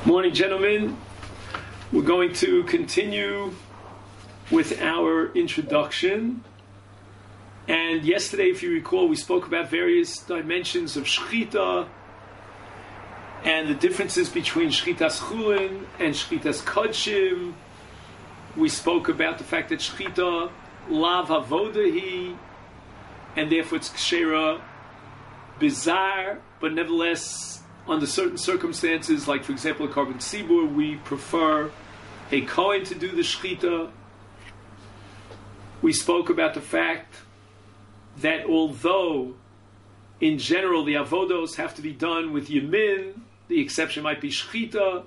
Morning, gentlemen. We're going to continue with our introduction. And yesterday, if you recall, we spoke about various dimensions of Shechita and the differences between Shechitas Chulin and Shechitas Kodshim. We spoke about the fact that Shechita lav avodahi, and therefore it's Kshera bizarre, but nevertheless, under certain circumstances, like for example a carbon sibur, we prefer a Kohen to do the Shechita. We spoke about the fact that although in general the avodos have to be done with Yamin, the exception might be Shechita,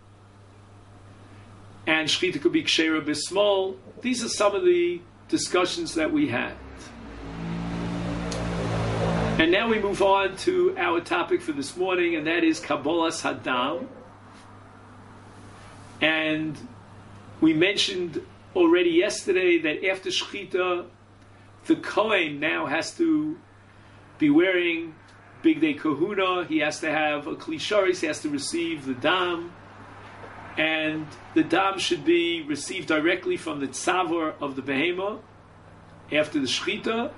and Shechita could be Kshera Bismol. These are some of the discussions that we had. And now we move on to our topic for this morning, and that is Kabbalas Hadam. And we mentioned already yesterday that after Shechita, the Kohen now has to be wearing Bigdei Kahuna. He has to have a Kli Sharis, he has to receive the Dam. And the Dam should be received directly from the Tzavar of the Behema after the Shechita.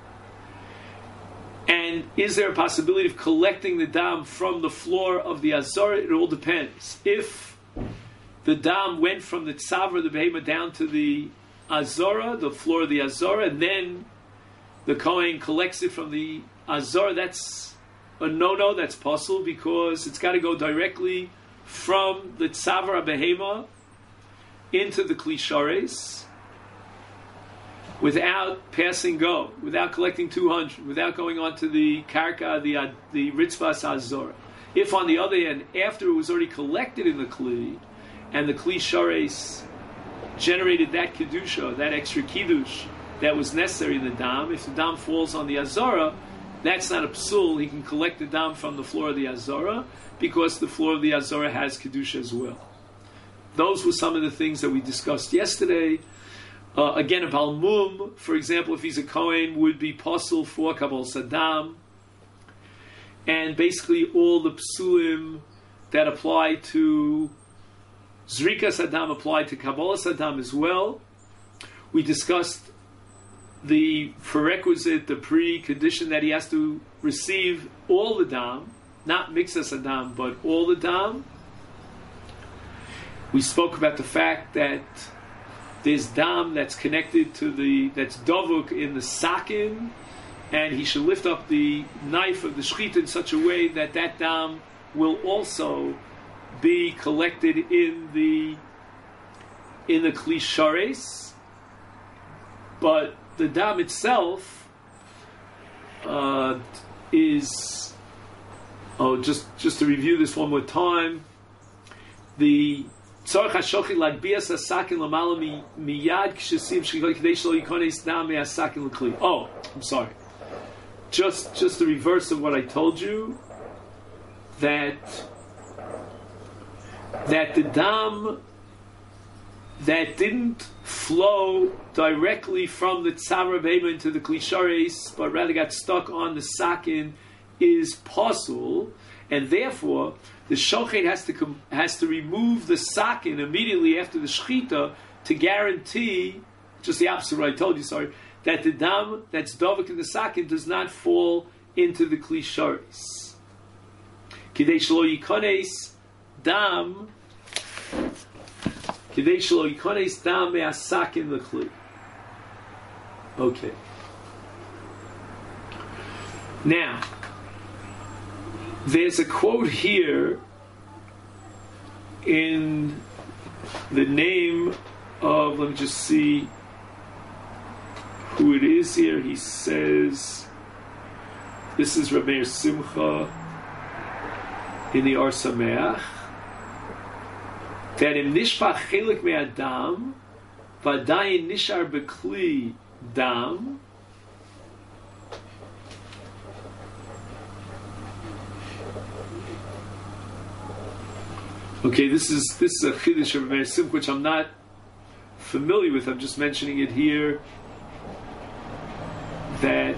And is there a possibility of collecting the Dam from the floor of the Azara? It all depends. If the Dam went from the Tzavar of the Behema down to the Azara, the floor of the Azara, and then the Kohen collects it from the Azara, that's a no-no, that's possible, because it's got to go directly from the Tzavar Behema into the Kli Shares without passing go, without collecting 200, without going on to the Karka, the Ritzvas Azora. If on the other hand, after it was already collected in the Kli, and the Kli Shares generated that Kedusha, that extra Kiddush that was necessary in the Dam, if the Dam falls on the Azara, that's not a psul. He can collect the Dam from the floor of the Azara, because the floor of the Azara has Kedusha as well. Those were some of the things that we discussed yesterday. Again, a Balmum, for example, if he's a Kohen, would be possible for Kabbalas Hadam. And basically all the psulim that apply to Zrikas Hadam apply to Kabbalas Hadam as well. We discussed the prerequisite, the precondition that he has to receive all the Dam, not Mixas Hadam, but all the Dam. We spoke about the fact that there's Dam that's connected to that's Dovuk in the Sakin, and he should lift up the knife of the Shechita in such a way that that Dam will also be collected in the Kli Shares. But the Dam itself is, just to review this one more time, the Tzorach HaShochit Lagbias HaSakin Lamala Miyad Kshesim Shechita K'dei Shelo Yikones Dam MeHaSakin L'Kli. Oh, I'm sorry. Just the reverse of what I told you, that the Dam that didn't flow directly from the Tzavar Behema into the Kli Shares, but rather got stuck on the Sakin, is pasul, and therefore the Shochet has to remove the Sakin immediately after the Shechita to guarantee, just the opposite of what I told you, sorry, that the Dam that's Dovuk in the Sakin does not fall into the Kli Shares. Kidei Shelo Yikones Dam Kidei Shelo Yikones Dam MeHaSakin L'Kli. Okay. Now, there's a quote here in the name of, let me just see who it is here. He says, this is Reb Meir Simcha in the Or Sameach, that im nishpach chelik me'adam v'adayin nishar bekli dam. Okay, this is a chiddush of Meir Simcha, which I'm not familiar with. I'm just mentioning it here. That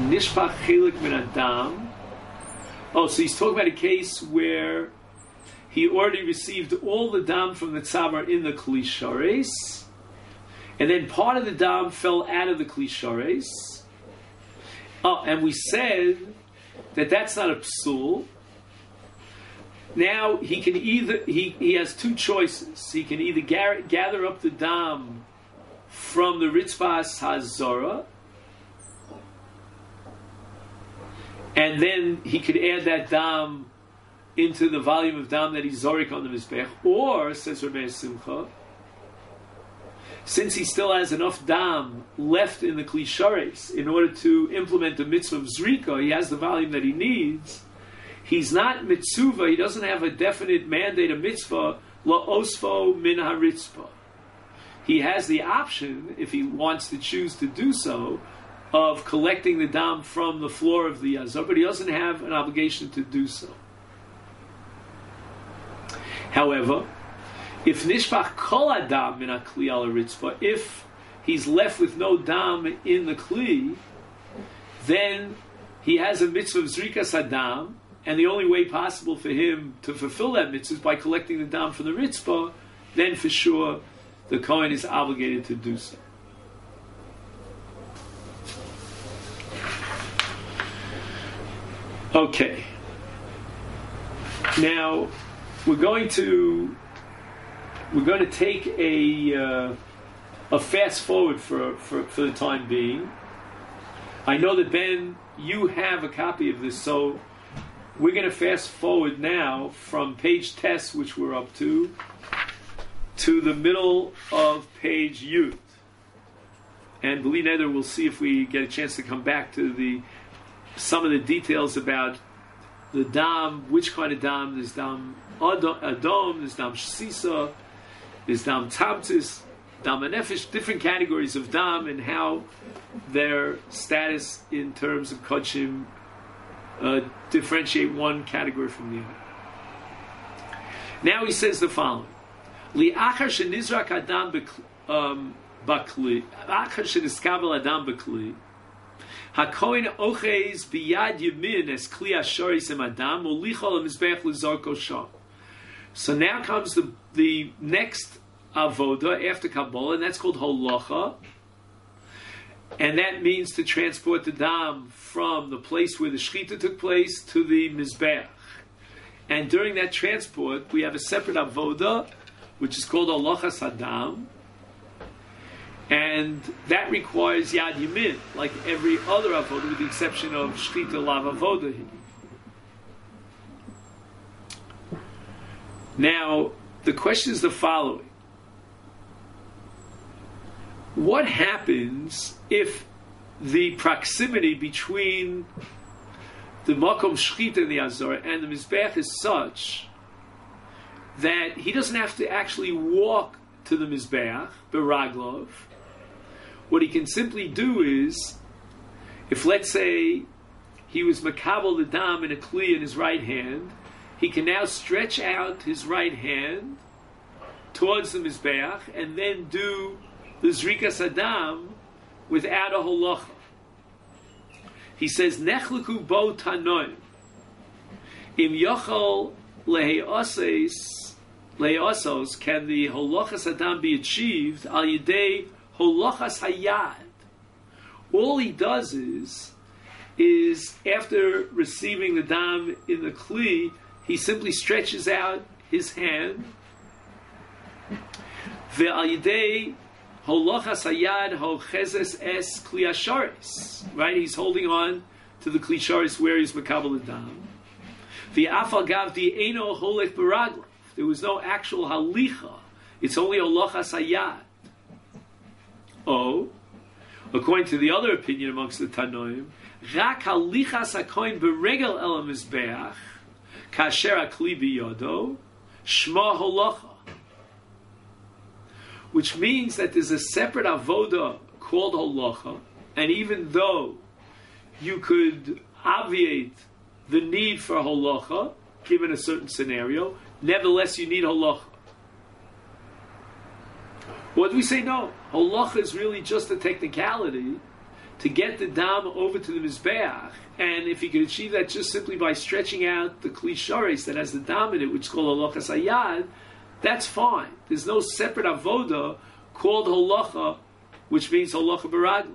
Nishpach Chelik Min Adam. Oh, so he's talking about a case where he already received all the dam from the tzavar in the kli shares, and then part of the dam fell out of the kli shares. Oh, and we said that that's not a psul. Now he can he has two choices. He can either gather up the dam from the ritzvas hazara, and then he could add that dam into the volume of dam that he's zorik on the mizbech, or, says Rabbi Simcha, since he still has enough dam left in the kli shares in order to implement the mitzvah of zrika, he has the volume that he needs. He's not mitzvah, he doesn't have a definite mandate of mitzvah, la osfo min haritzpah. He has the option, if he wants to choose to do so, of collecting the dam from the floor of the yazor, but he doesn't have an obligation to do so. However, if nishpach kol adam min hakli al haritzpah, if he's left with no dam in the kli, then he has a mitzvah of zrikas adam, and the only way possible for him to fulfill that mitzvah is by collecting the dam from the ritzpah. Then for sure the Kohen is obligated to do so. Okay. Now we're going to take a fast forward for the time being. I know that Ben, you have a copy of this, so we're going to fast forward now from page test, which we're up to the middle of page Yud. And B'li Neder, we'll see if we get a chance to come back to some of the details about the dam, which kind of dam. There's dam adom, there's dam sisa, there's dam tabtis, dam anefesh, different categories of dam, and how their status in terms of kodshim differentiate one category from the other. Now he says the following: Li'achar shenizrak adam bakli, achar sheniskavel adam bakli, hakohen oches biyad yamin es kli ashoris em adam ulichol mizbech lizorko sham. So now comes the next avoda after Kabbalah, and that's called holacha. And that means to transport the dam from the place where the shechita took place to the mizbeach. And during that transport, we have a separate avoda, which is called halachas hadam, and that requires yad yamin, like every other avoda, with the exception of shechita lav avoda. Now, the question is the following: what happens if the proximity between the makom shechita and the azor and the mizbeach is such that he doesn't have to actually walk to the mizbeach beraglov? What he can simply do is, if let's say he was makabel the dam in a kli in his right hand, he can now stretch out his right hand towards the mizbeach and then do the zrikas adam without a holacha. He says, Nechleku bo tanoim im yochol leheosos, can the holachas adam be achieved al yidei holachas hayad? All he does is after receiving the dam in the kli, he simply stretches out his hand ve'al yidei holachas hayad hochezes es kli asharis. Right, he's holding on to the kli asharis where he's makabel the dam. V'afal gav di eno holech beraglav. There was no actual halicha. It's only holachas hayad. Oh, according to the other opinion amongst the Tanoim, rak halichas hakohen beregel el mizbeach kasher hakli biyodo shma holacha. Which means that there's a separate avoda called holacha, and even though you could obviate the need for holacha, given a certain scenario, nevertheless you need holacha. What do we say? No, holacha is really just a technicality to get the dam over to the Mizbeach, and if he could achieve that just simply by stretching out the Kli Shares that has the dam in it, which is called Halachas Hayad, that's fine. There's no separate avoda called Halacha, which means Halacha B'Raglov.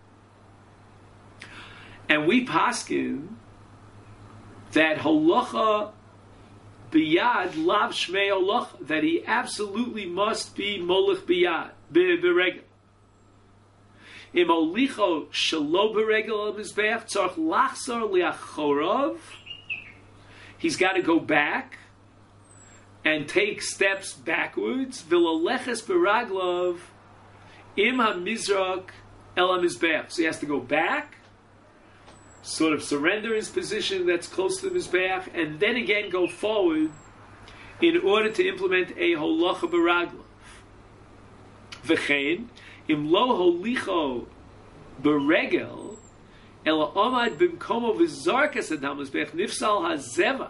And we paskin that Halacha B'Yad Lav Shmei Halacha, that he absolutely must be Molech B'Yad, B'Regel. Im Olicho Shelo B'Regel Al Mizbeach Tzarch Lachzor Liachorov. He's got to go back and take steps backwards. V'Laleches B'Raglov Im HaMizrak El HaMizbeach. So he has to go back, sort of surrender his position that's close to the Mizbeach, and then again go forward in order to implement a Holacha B'Raglov. V'chein, im lo holicho b'regel, ela omad b'mkomo v'zarkas adam Mizbeach nifsal hazevach.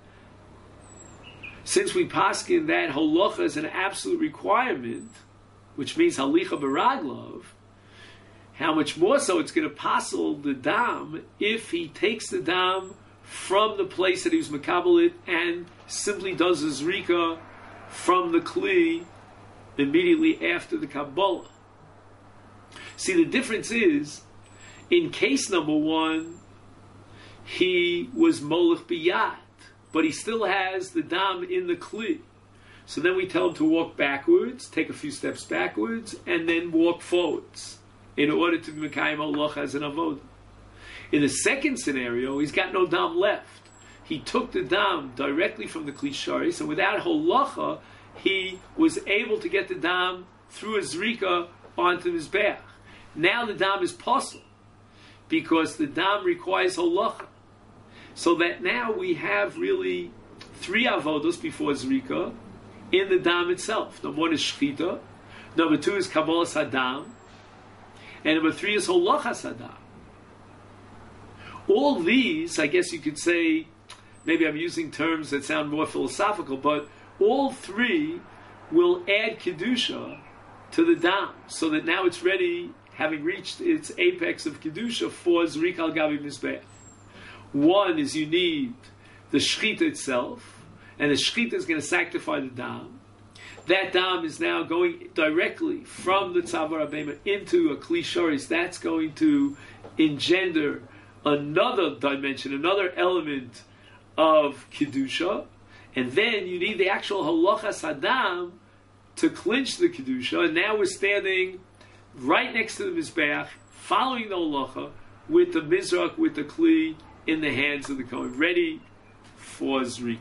Since we paskin that Holacha is an absolute requirement, which means Halicha B'Raglov, how much more so it's going to passel the dam if he takes the dam from the place that he was makabelit and simply does a zrika from the kli immediately after the Kabbalah. See, the difference is, in case number one, he was molech biyad, but he still has the dam in the kli. So then we tell him to walk backwards, take a few steps backwards, and then walk forwards, in order to be Mekayim Halacha as an avodah. In the second scenario, he's got no dam left. He took the dam directly from the Kli Sharis, and without Halacha, he was able to get the dam through a zrika onto his Mizbeach. Now the dam is possible, because the dam requires Halacha. So that now we have really three avodos before zrika in the dam itself. Number one is shchita, number two is kabbalas hadam, and number three is Holachas Hadam. All these, I guess you could say, maybe I'm using terms that sound more philosophical, but all three will add Kedusha to the Dam, so that now it's ready, having reached its apex of Kedusha for Zrik al Gabi Mizbeach. One is you need the Shechita itself, and the Shechita is going to sanctify the Dam. That dam is now going directly from the Tzavar Abema into a Kli Sharis. That's going to engender another dimension, another element of Kedusha. And then you need the actual Halachas Hadam to clinch the Kedusha. And now we're standing right next to the Mizbeach, following the Halacha, with the Mizrak, with the Kli in the hands of the Kohen, ready for Zrika.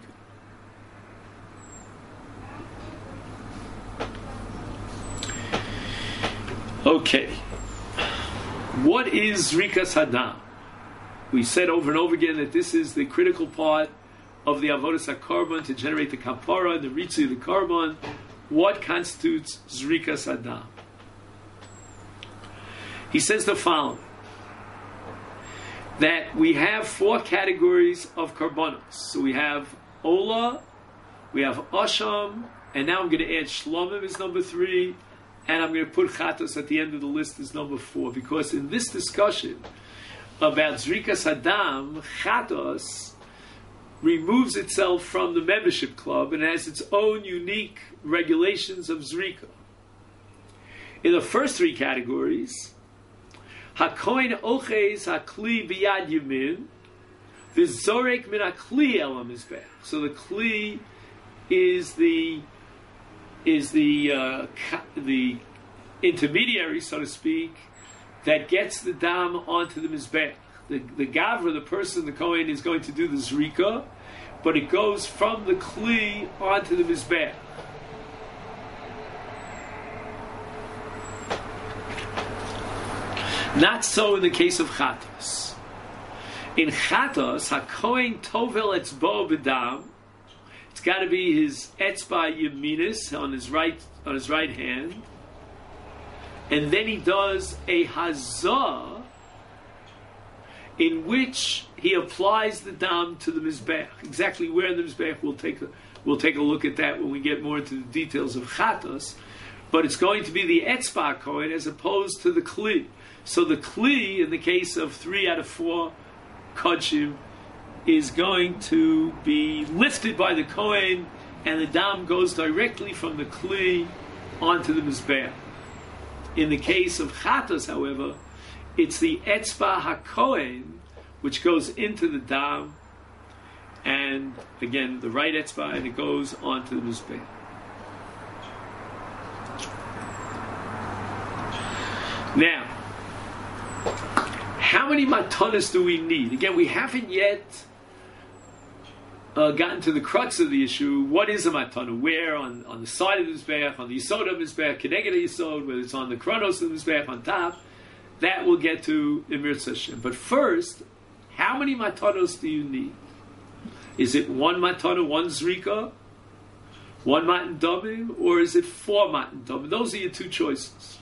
Okay, what is Zrikas Hadam? We said over and over again that this is the critical part of the Avodas HaKarban to generate the Kapara, the Ritzi of the Karban. What constitutes Zrikas Hadam? He says the following, that we have four categories of Karbanos. So we have Ola, we have Asham, and now I'm going to add Shlomim as number 3, and I'm going to put Chatos at the end of the list as number 4, because in this discussion about Zrikas Hadam, Chatos removes itself from the membership club and has its own unique regulations of Zrika. In the first 3 categories, HaKohen Oches HaKli B'Yad Yamin, V'Zorek Min HaKli El HaMizbeach. So the Kli is the intermediary, so to speak, that gets the dam onto the mizbeach. The gavra, the person, the kohen, is going to do the zrika, but it goes from the kli onto the mizbeach. Not so in the case of chatos. In chatos, hakohen tovel etzbo b'dam. It's got to be his etzba yaminis on his right hand, and then he does a hazah in which he applies the dam to the mizbeach. Exactly where in the mizbeach we'll take a look at that when we get more into the details of chatos. But it's going to be the etzba kohen as opposed to the kli. So the kli, in the case of 3 out of 4 kodshim, is going to be lifted by the Kohen, and the dam goes directly from the kli onto the mizbeach. In the case of chatas, however, it's the etzba hakohen which goes into the dam, and again the right etzba, and it goes onto the mizbeach. Now, how many matanas do we need? Again, we haven't yet gotten to the crux of the issue. What is a matana? Where? On the side of the mizbeach, on the yisod of the mizbeach, keneged yisod, whether it's on the kronos of the mizbeach, on top. That we'll get to in Mirz Hashem. But first, how many matanos do you need? Is it 1 matana, 1 zrika, 1 matan damim, or is it 4 matan damim? Those are your 2 choices.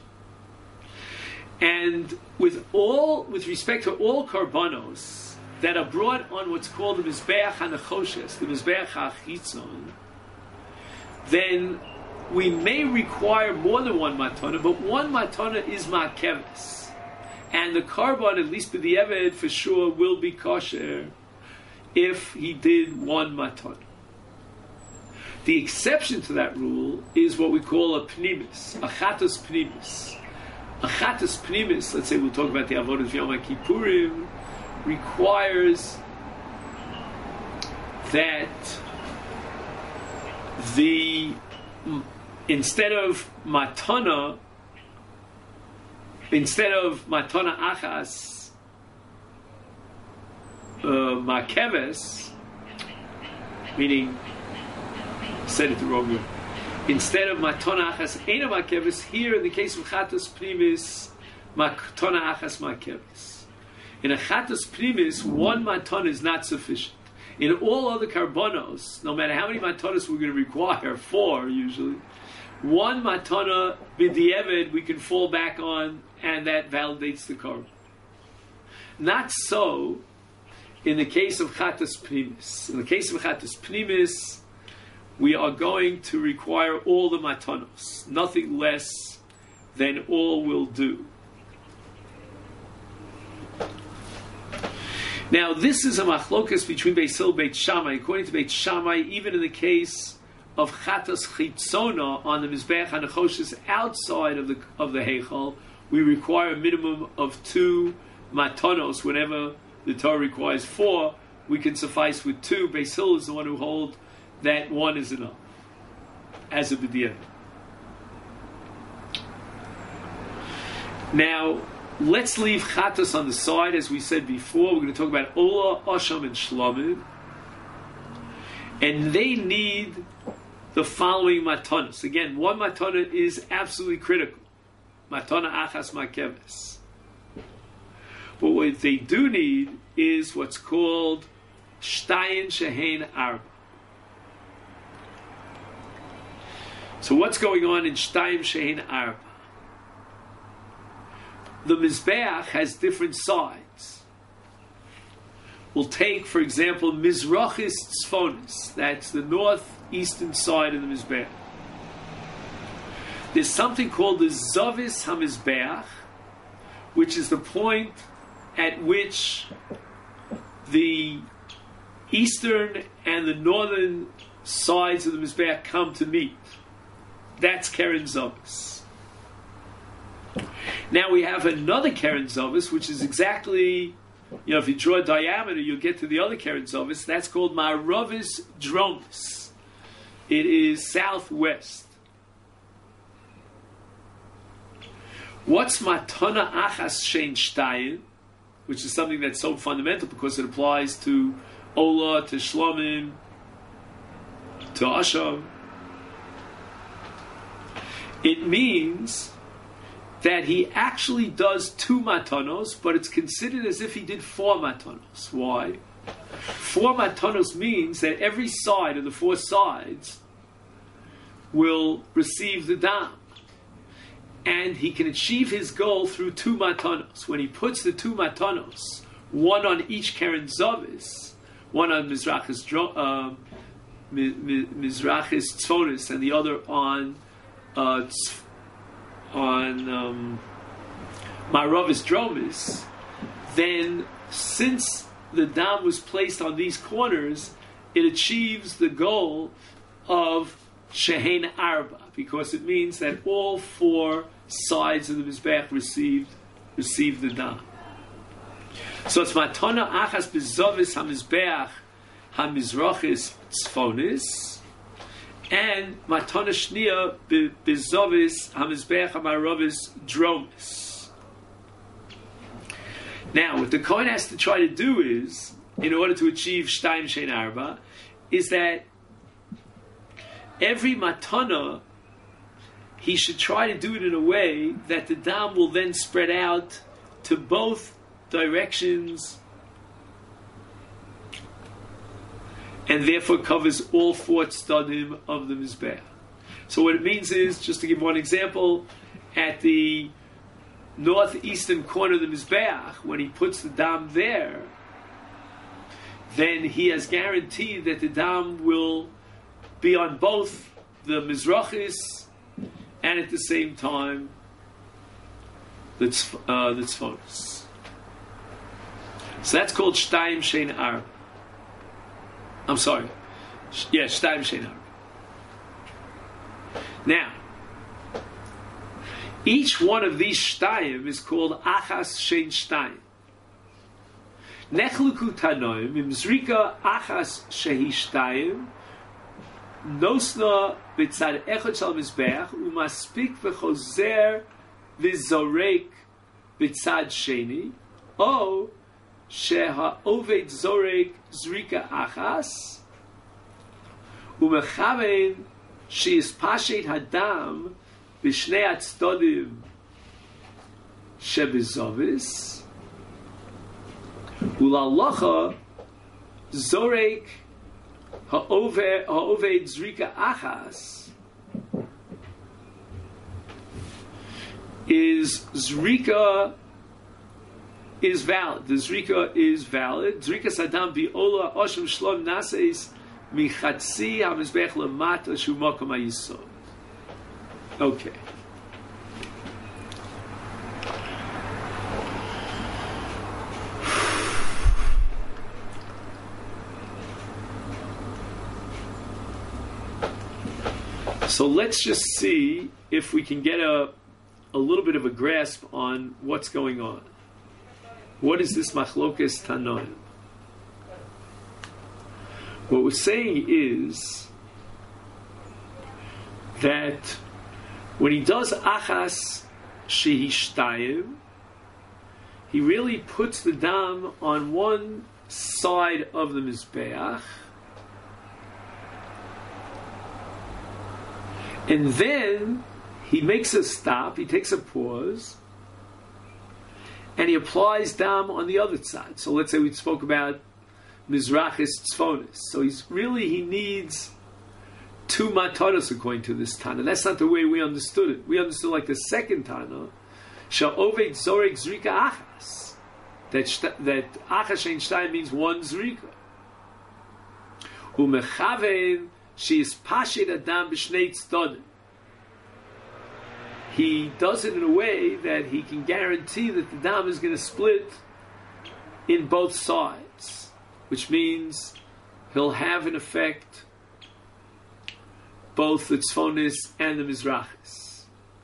And with respect to all karbanos that are brought on what's called the mizbeach hanachoshes, the mizbeach hachitzon, then we may require more than 1 matana, but 1 matana is ma'keves. And the karban, at least b'di'eved, for sure will be kosher if he did 1 matana. The exception to that rule is what we call a pnimis, a chatas pnimis. A chatas pnimis, let's say we'll talk about the avodah of Yom Kippurim, requires that instead of matana achas makeves, meaning, said it the wrong way. Instead of matana achas eina makeves, here in the case of chatas primis, matana achas makeves. In a chatas primis, 1 matana is not sufficient. In all other karbonos, no matter how many matanas we're going to require, 4 usually, 1 matana b'di'eved we can fall back on, and that validates the karban. Not so in the case of chatas pnimis. In the case of chatas pnimis, we are going to require all the matanos, nothing less than all will do. Now, this is a machlokas between Beis Hillel and Beit Shammai. According to Beit Shammai, even in the case of chatas chitzona on the mizbeach hanachoshes outside of the heichal, we require a minimum of 2 matanos. Whenever the Torah requires 4, we can suffice with 2. Beis Hillel is the one who holds that 1 is enough as a b'di'eved. Now, let's leave chatas on the side. As we said before, we're going to talk about Ola, Asham, and Shlamim. And they need the following matanas. Again, 1 matana is absolutely critical. Matana achas makeves. But what they do need is what's called shtayin shehein arba. So what's going on in shtayin shehein arba? The mizbeach has different sides. We'll take, for example, mizrachis tzfonis. That's the northeastern side of the mizbeach. There's something called the zavis hamizbeach, which is the point at which the eastern and the northern sides of the mizbeach come to meet. That's Keren Zavis. Now we have another Keren Zavis, which is exactly, if you draw a diameter, you'll get to the other Keren Zavis. That's called Ma'aravis Dromis. It is southwest. What's Matana Achas Shein Shtayin, which is something that's so fundamental because it applies to Ola, to Shlomim, to Asham. It means that he actually does 2 matanos, but it's considered as if he did 4 matanos. Why? 4 matanos means that every side of the 4 sides will receive the dam. And he can achieve his goal through 2 matanos. When he puts the 2 matanos, 1 on each Keren Zavis, 1 on Mizrachis Tzfonis, and the other on Maravis Dromis, then since the dam was placed on these corners, it achieves the goal of Shehein Arba, because it means that all four sides of the Mizbeach received the dam. So it's Matana Achas Bezovis HaMizbeach HaMizrachis Tzfonis, and Matana Shnia Bezovis HaMizbeach HaMaravis Dromis. Now, what the Kohen has to try to do is, in order to achieve Shtayim Shein Arba, is that every matana, he should try to do it in a way that the dam will then spread out to both directions and therefore covers all four tzadim of the Mizbeach. So what it means is, just to give one example, at the northeastern corner of the Mizbeach, when he puts the dam there, then he has guaranteed that the dam will be on both the Mizrachis and at the same time the Tzfonis. So that's called Shtayim Shein Arba. I'm sorry. Yeah, Shtayim Shein Arba. Now, each one of these Shtayim is called Achas Shein Shtayim. Nechluku Tanoim, Imzrika Achas Shehi Shtayim, Nosna B'tzad Echad Shal Mizbeach, Umaspik V'chozer V'zorek B'tzad Sheni, O Sheha Oved Zorek Zrika Achas, Umechaven Sheis Pashet Hadam B'shnei Atzdodim Shebezovis, Ulalacha Zorek Ha'oved Zrika Achas is Zrika is valid. The Zrika is valid. Zrika Sadam Bi'ola Oshem Shlom Naseis Michatzi HaMizbech Lamata Shumakom HaYisod. Okay. So let's just see if we can get a little bit of a grasp on what's going on. What is this Machlokes Tanoim? What we're saying is that when he does Achas Shehi Shtayim, he really puts the dam on one side of the Mizbeach, and then he makes a stop, he takes a pause, and he applies dam on the other side. So let's say we spoke about Mizrachis Tzfonis. So he needs two matanos according to this Tana. That's not the way we understood it. We understood like the second Tana, Sha'oved Zorek Zrika Achas. That Achas Shein Shtayim means one Zrika. Umechaven Sheis Pashet Adam B'shnei Tzdodim. He does it in a way that he can guarantee that the dam is going to split in both sides, which means he'll have in effect both the Tzfonis and the Mizrachis.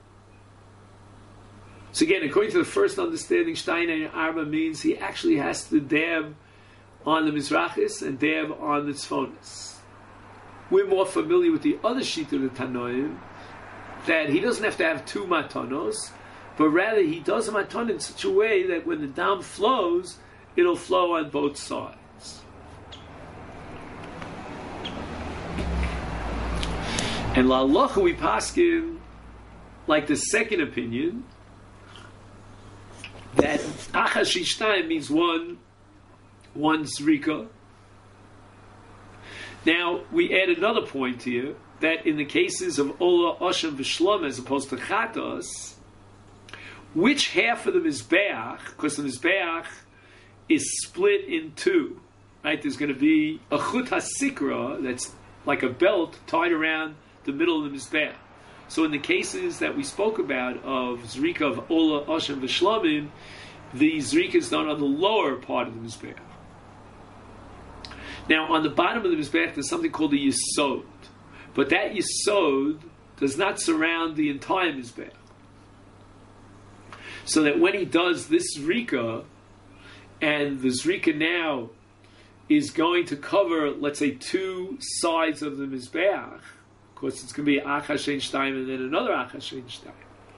So again, according to the first understanding, Shtayim Arba means he actually has to dab on the Mizrachis and dab on the Tzfonis. We're more familiar with the other sheet of the Tanoim, that he doesn't have to have two matanos, but rather he does a matan in such a way that when the dam flows, it'll flow on both sides. And la'alocha we paskin, like the second opinion, that achas shishtayim means one zrika. Now we add another point here, that in the cases of Ola, Oshem, V'Shlom, as opposed to Chatos, which half of the Mizbeach, because the Mizbeach is split in two, right? There's going to be a Chut HaSikra, that's like a belt tied around the middle of the Mizbeach. So in the cases that we spoke about of Zrika of Ola, Oshem, V'Shlamim, the Zrika is done on the lower part of the Mizbeach. Now, on the bottom of the Mizbeach, there's something called the Yesod. But that Yesod does not surround the entire Mizbeach. So that when he does this Zrika, and the Zrika now is going to cover, let's say, two sides of the Mizbeach, of course it's going to be Achash Ein Shtayim and then another Achash Ein Shtayim.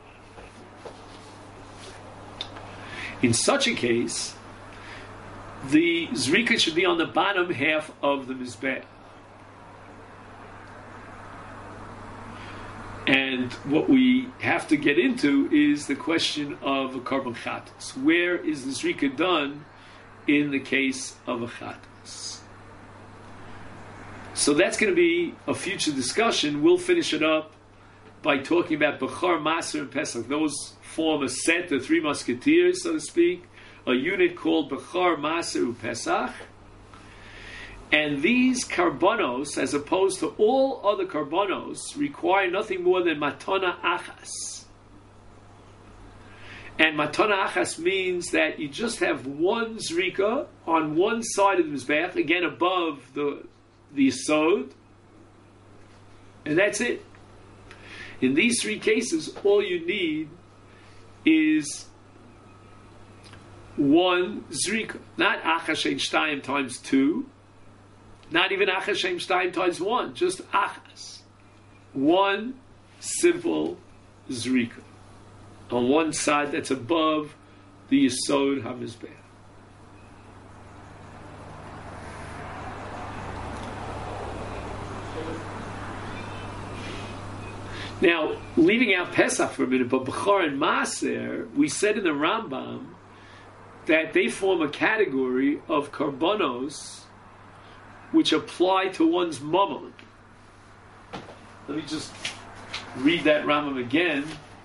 In such a case, the Zrika should be on the bottom half of the Mizbeach. And what we have to get into is the question of a Karban Chatas. Where is the Zrika done in the case of a Chatas? So that's going to be a future discussion. We'll finish it up by talking about Bechar, Maser, and Pesach. Those form a set, the three musketeers, so to speak, a unit called Bechar, Maser, and Pesach. And these karbonos, as opposed to all other karbonos, require nothing more than matana achas. And matana achas means that you just have one zrika on one side of the mizbeach, again above the yesod, and that's it. In these three cases, all you need is one zrika, not achas ein shtayim times two. Not even Achas Shem Shtayim times one, just Achas. One simple Zrika. On one side that's above the Yesod HaMizbeach. Now, leaving out Pesach for a minute, but Bechar and Maser, we said in the Rambam that they form a category of karbonos which apply to one's mammon. Let me just read that Rambam again.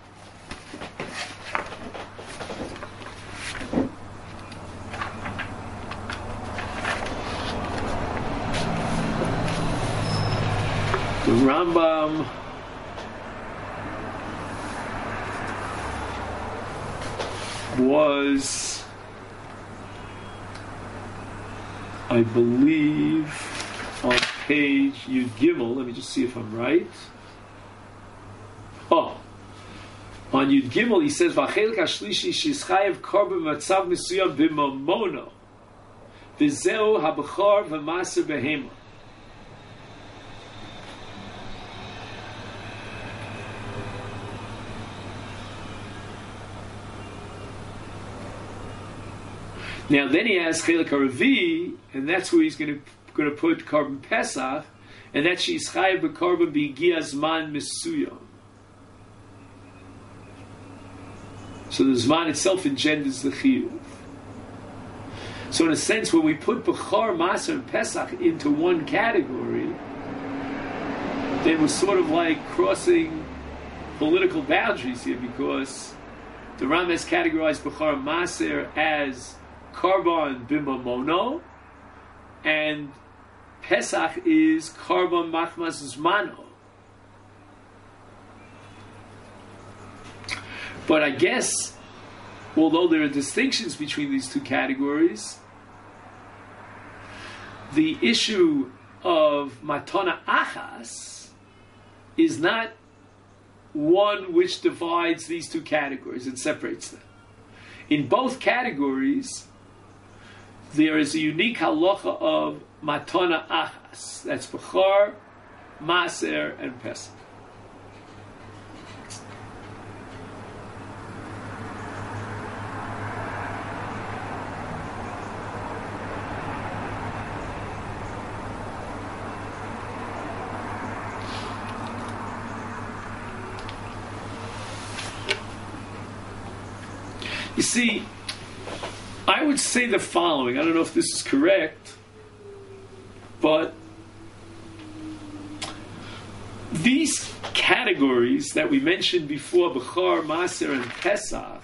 The Rambam was, I believe, on page Yud Gimel. Let me just see if I'm right. Oh, on Yud Gimel he says, "V'chelik hashlishi shizchayev korban matzav mesuyam b'mamono, v'zeu habechar v'maser behema." Now then he has Chelik HaRavi, and that's where he's going to put Karban Pesach, and that's she's Chayav b'Karban b'Giya Zman Mesuyam. So the Zman itself engenders the Chiyuv. So in a sense, when we put Bechar, Maser, and Pesach into one category, then we're sort of like crossing political boundaries here, because the Ram has categorized Bechar and Maser as Karban Bimamono, and Pesach is Karban Machmas Zmano. But I guess, although there are distinctions between these two categories, the issue of Matana Achas is not one which divides these two categories and separates them. In both categories, there is a unique halacha of matana achas. That's Bechar, Maser, and Pesach. You see, I would say the following. I don't know if this is correct, but these categories that we mentioned before, Bechar, Maser, and Pesach,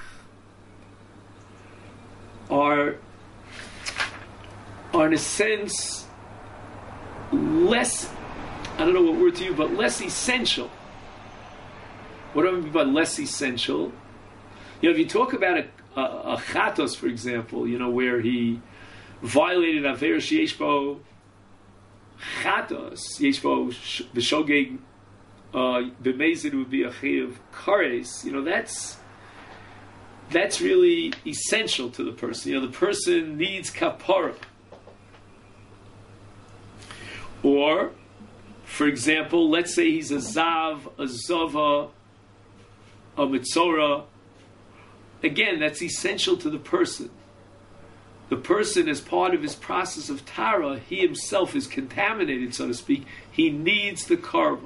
are in a sense less, I don't know what word to use, but less essential What do I mean by less essential? If you talk about a chatos, for example, where he violated aver sheyeshbo chatos, yeshbo b'shogeg b'mezid would be a chiyuv kares. That's really essential to the person. The person needs kapara. Or, for example, let's say he's a zav, a zava, a mitzora. Again, that's essential to the person. The person, as part of his process of tara, he himself is contaminated, so to speak. He needs the karma.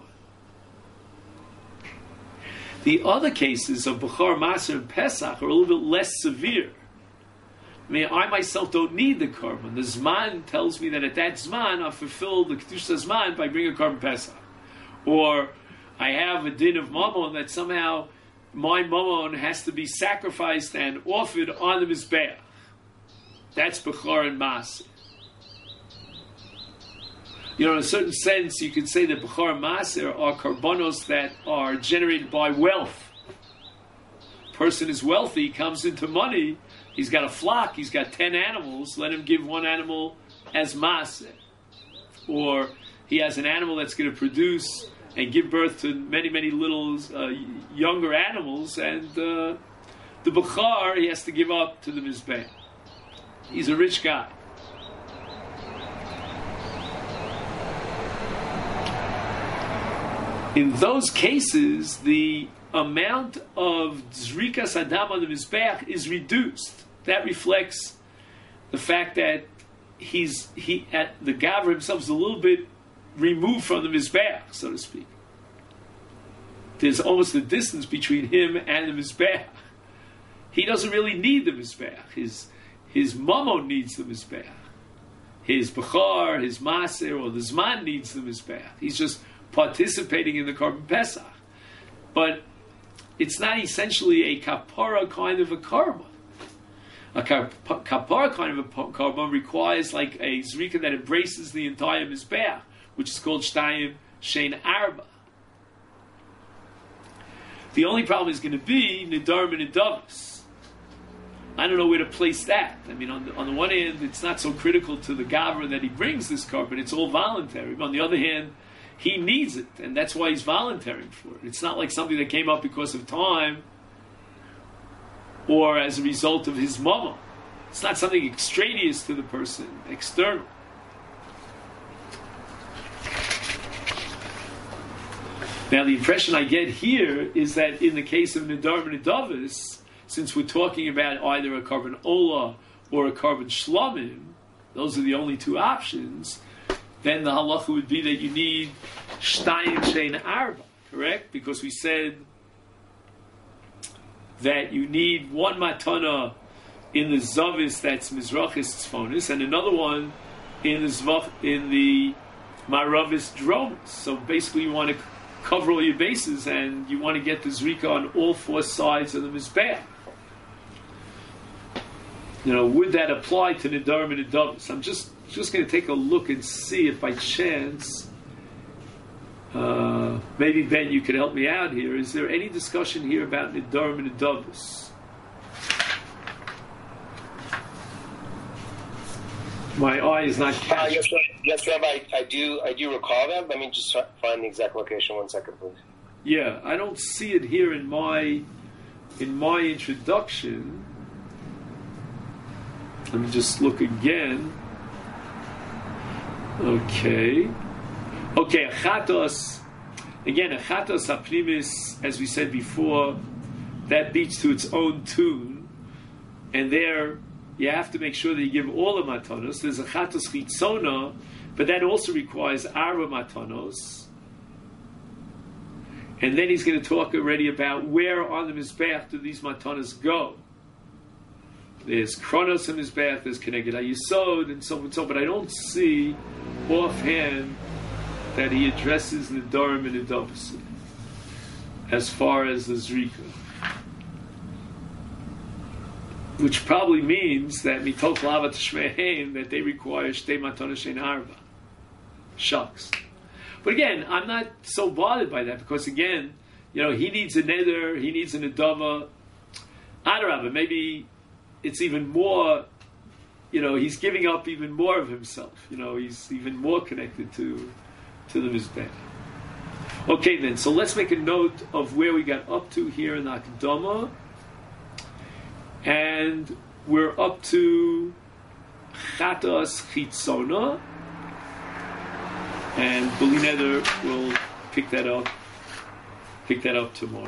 The other cases of Bechor, Maser, and Pesach are a little bit less severe. I myself don't need the korban. The Zman tells me that at that Zman, I'll fulfill the Kedusha Zman by bringing a korban Pesach. Or I have a din of Mammon that somehow my Mammon has to be sacrificed and offered on the Mizbeach. That's Bechor and Maser. In a certain sense, you could say that Bechor and Maser are korbanos that are generated by wealth. Person is wealthy, comes into money, he's got a flock, he's got 10 animals, let him give one animal as Maser. Or he has an animal that's going to produce and give birth to many, many little younger animals, and the Bechor he has to give up to the Mizbeach. He's a rich guy. In those cases, the amount of Zrikas Adam on the Mizbeach is reduced. That reflects the fact that the Gavra himself is a little bit removed from the Mizbeach, so to speak. There's almost a distance between him and the Mizbeach. He doesn't really need the Mizbeach. His Mammon needs the Mizbeach. His Bechor, his Maser, or the Zman needs the Mizbeach. He's just participating in the Korban Pesach. But it's not essentially a kapara kind of a korban. A kapara kind of a korban requires like a zrika that embraces the entire Mizbeach, which is called Shtayim Shein Arba. The only problem is going to be Nidarim and Nidavos. I don't know where to place that. On the one hand, it's not so critical to the Gavra that he brings this korban, it's all voluntary. But on the other hand, he needs it, and that's why he's volunteering for it. It's not like something that came up because of time or as a result of his mama. It's not something extraneous to the person, external. Now, the impression I get here is that in the case of Nidar and Nidavis, since we're talking about either a korban Ola or a korban Shlamim, those are the only two options, then the halacha would be that you need Shtayim Shein Arba, correct? Because we said that you need one matana in the Zavis that's Mizrachis Tzfonis, and another one in the Maravis Dromis. So basically you want to cover all your bases and you want to get the Zrika on all four sides of the Mizbeach. Would that apply to Nidarim and Nidavis? I'm just going to take a look and see if by chance, maybe Ben, you could help me out here. Is there any discussion here about Nidarim and Nidavis? My eye is not catching. Yes, Rabbi. I do recall that. Let me just find the exact location. 1 second, please. Yeah, I don't see it here in my introduction. Let me just look again. Okay, achatos. Again, achatos hapnimis, as we said before, that beats to its own tune, and there you have to make sure that you give all the matanos. There's achatos chitzona, but that also requires arba matanos. And then he's going to talk already about where on the mizbeach do these matanos go. There's Kronos in his bath, there's Keneged HaYisod, and so on and so on. But I don't see offhand that he addresses Nidarim and Nidavis as far as the Zrika. Which probably means that Mitol Lavat Shmeheim, that they require Shtei Matana Shein Arba. Shucks. But again, I'm not so bothered by that because again, he needs a neder, he needs an adama. Adarabah, maybe it's even more, he's giving up even more of himself. He's even more connected to the Mizbech. Okay then, so let's make a note of where we got up to here in Akdama. And we're up to Chatas Chitzona. And Bali Neder will pick that up tomorrow.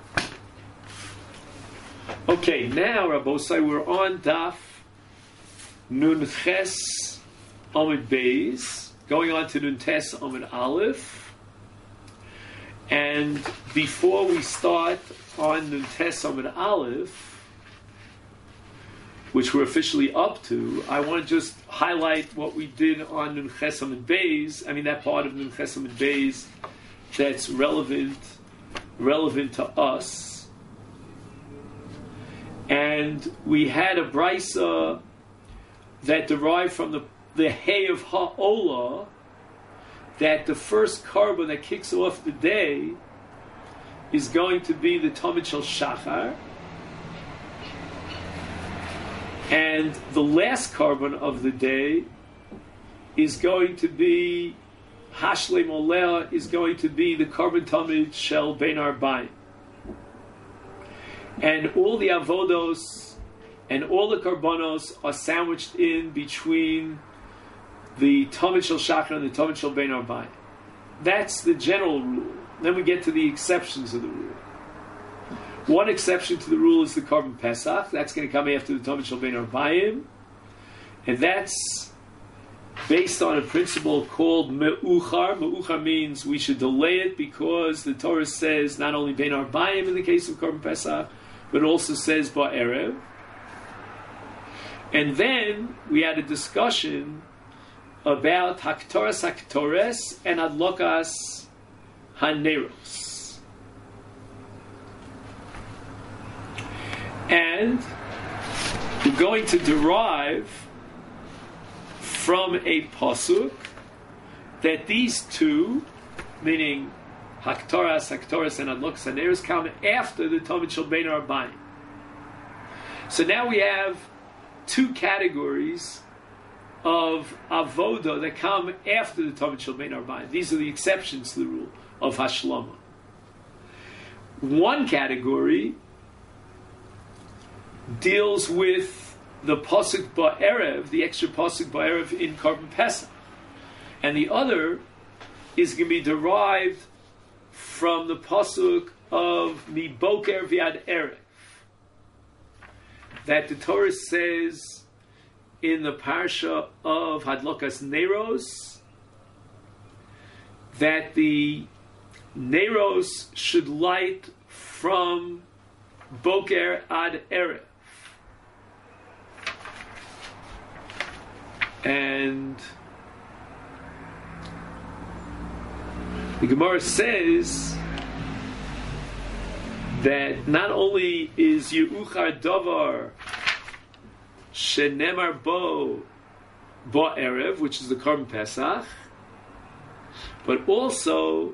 Okay, now Rabbosai, we're on Daf Nun Ches Amud Beis, going on to Nun Tes Amud Aleph. And before we start on Nun Tes Amud Aleph, which we're officially up to, I want to just highlight what we did on Nun Ches Amud Beis. That part of Nun Ches Amud Beis that's relevant to us. And we had a brisa that derived from the Hay of Ha'olah, that the first carbon that kicks off the day is going to be the Tamid Shel Shachar. And the last carbon of the day is going to be Hashlei Molea, is going to be the carbon Tamid Shel Bein Arbayim. And all the avodos and all the karbonos are sandwiched in between the Tamid Shel Shachar and the Tamid Shel Bein Arbayim. That's the general rule. Then we get to the exceptions of the rule. One exception to the rule is the carbon Pesach. That's going to come after the Tamid Shel Bein Arbayim. And that's based on a principle called Me'uchar. Me'uchar means we should delay it because the Torah says not only Bein Arbayim in the case of carbon Pesach, but also says Ba'erev. And then we had a discussion about Haktoras and Adlokas Haneros. And we're going to derive from a pasuk that these two, meaning Haktoras and Adlokas Haneros, come after the Tamid Shel Bein Arbayim. So now we have two categories of avoda that come after the Tamid Shel Bein Arbayim. These are the exceptions to the rule of Hashlama. One category deals with the pasuk ba'erev, the extra pasuk ba'erev in carbon Pesach, and the other is going to be derived from the pasuk of miboker v'ad erev, that the Torah says in the parsha of Hadlokas Neros that the Neros should light from boker ad erev. And the Gemara says that not only is Yeruchar Davar Shenemar Bo Erev, which is the carbon Pesach, but also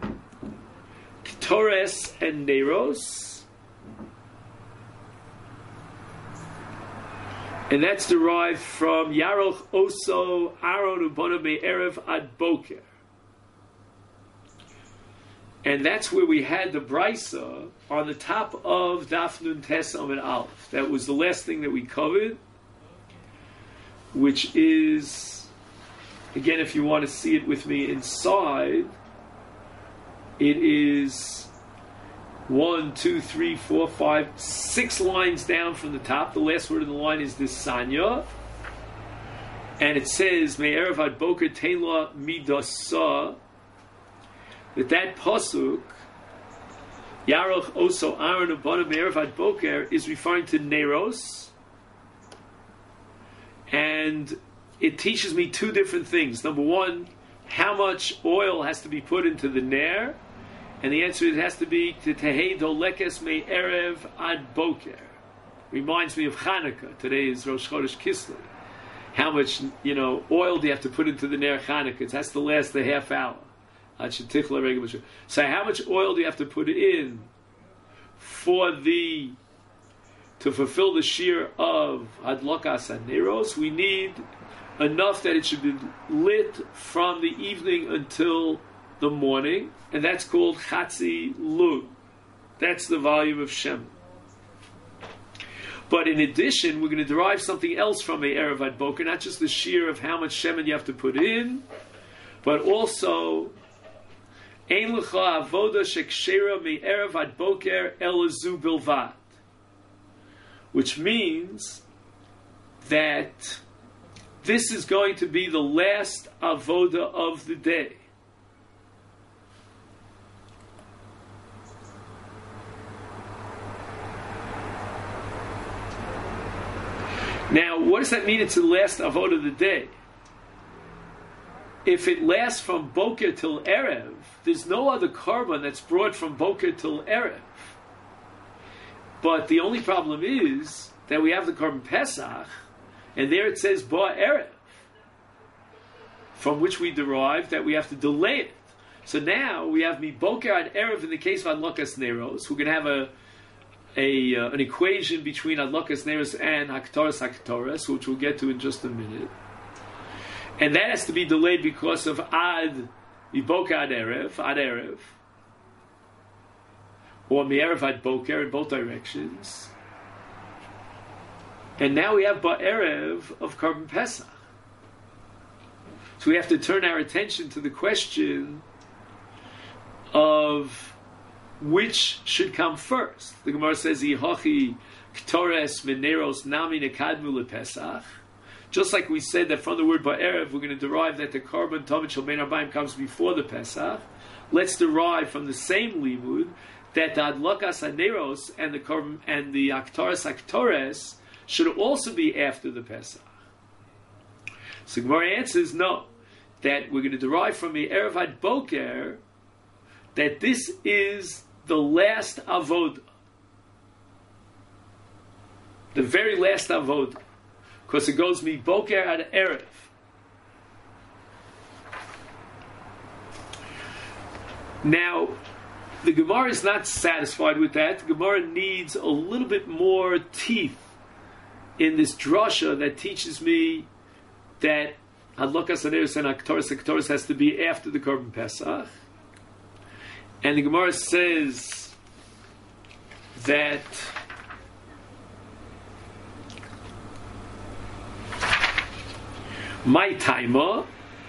Ketores and Neros, and that's derived from Yaroch Oso Aaron Ubona Me'erev Ad Boker. And that's where we had the brisa on the top of Daf Nun Tes Amud Aleph. That was the last thing that we covered, which is, again, if you want to see it with me inside, it is 6 lines down from the top. The last word in the line is this Sanya. And it says, Me'erev ad boker teila midasa, that pasuk, Yaroch Oso Aaron Ubana Me'erev ad boker, is referring to Neros. And it teaches me two different things. Number one, how much oil has to be put into the Ner? And the answer is, it has to be to Tehei Dolekes Me'erev ad Boker. Reminds me of Chanukah. Today is Rosh Chodesh Kislev. How much, oil do you have to put into the Ner Chanukah? It has to last a half hour. So how much oil do you have to put in to fulfill the shear of Hadlokas Haneros? We need enough that it should be lit from the evening until the morning, and that's called Chatzi Lug. That's the volume of Shem. But in addition, we're going to derive something else from a Erev Ad Boker, not just the shear of how much Shemen you have to put in, but also Ein L'cha Avoda Shekshera Mi Erev Ad Boker El Zu Bilvad, which means that this is going to be the last avoda of the day. Now, what does that mean? It's the last avoda of the day. If it lasts from Boker till Erev, there's no other korban that's brought from Boker till Erev. But the only problem is that we have the korban Pesach, and there it says Ba Erev, from which we derive that we have to delay it. So now we have Mi Boker ad Erev in the case of Adlokas Neros, who can have an equation between Adlokas Neros and Haktoras, which we'll get to in just a minute. And that has to be delayed because of Mi Boker ad Erev, or Mi Erev ad Boker in both directions. And now we have Ba'erev of Korban Pesach. So we have to turn our attention to the question of which should come first. The Gemara says, Yihochi Ktores Meneros Nami Nekadmu LePesach. Just like we said that from the word Ba'erev, we're going to derive that the Korban Tomid Shel Ben Arbaim comes before the Pesach. Let's derive from the same limud that the Adlokas Haneros and the Korban and the Aktoras Aktores should also be after the Pesach. So Gemara answers no, that we're going to derive from the Erev Ad Boker that this is the last avoda, the very last avoda, because it goes Mi Boker ad Erev. Now, the Gemara is not satisfied with that. The Gemara needs a little bit more teeth in this drasha that teaches me that Hadlokas Haneros and Aktoras has to be after the Korban Pesach. And the Gemara says that my taima.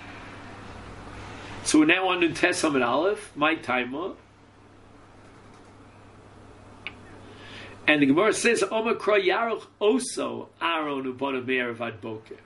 So we're now on the Tes Amud Aleph, my taima. And the Gemara says, Omakra Yaruch Oso Aaron Ubana Me'erev Ad Boker.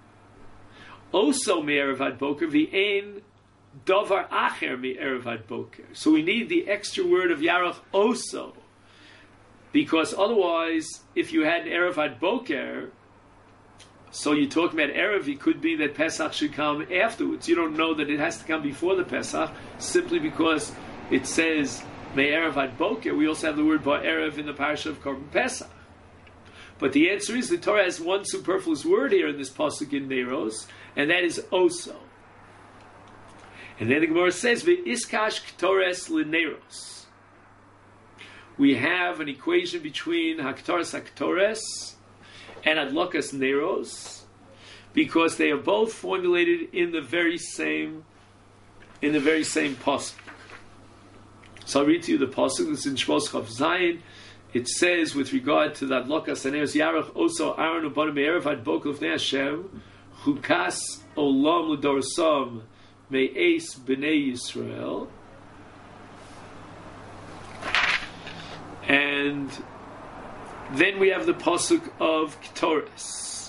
Oso Me'erev Ad Boker V'ein Dovar Acher Me'erev Ad Boker. So we need the extra word of Yaruch Oso, because otherwise, if you had Erev Ad Boker, so you're talking about Erev, it could be that Pesach should come afterwards. You don't know that it has to come before the Pesach, simply because it says Me'erev Ad Boker. We also have the word Ba'erev in the parasha of Korban Pesach. But the answer is the Torah has one superfluous word here in this pasuk in Neros, and that is Oso. And then the Gemara says Ve'iskash Ktores L'Neros. We have an equation between Haktoras Aktores and Adlokas Neros, because they are both formulated in the very same pasuk. So I'll read to you the pasuk. This is in Shmos Chav Zayin. It says, with regard to the Adlokas Haneros, Yarach Oso Aaron Ubana Me'erev Ad Boker L'fnei Hashem Chukas Olam L'Dorasam Me'es B'nei Yisrael. And then we have the pasuk of Ketores.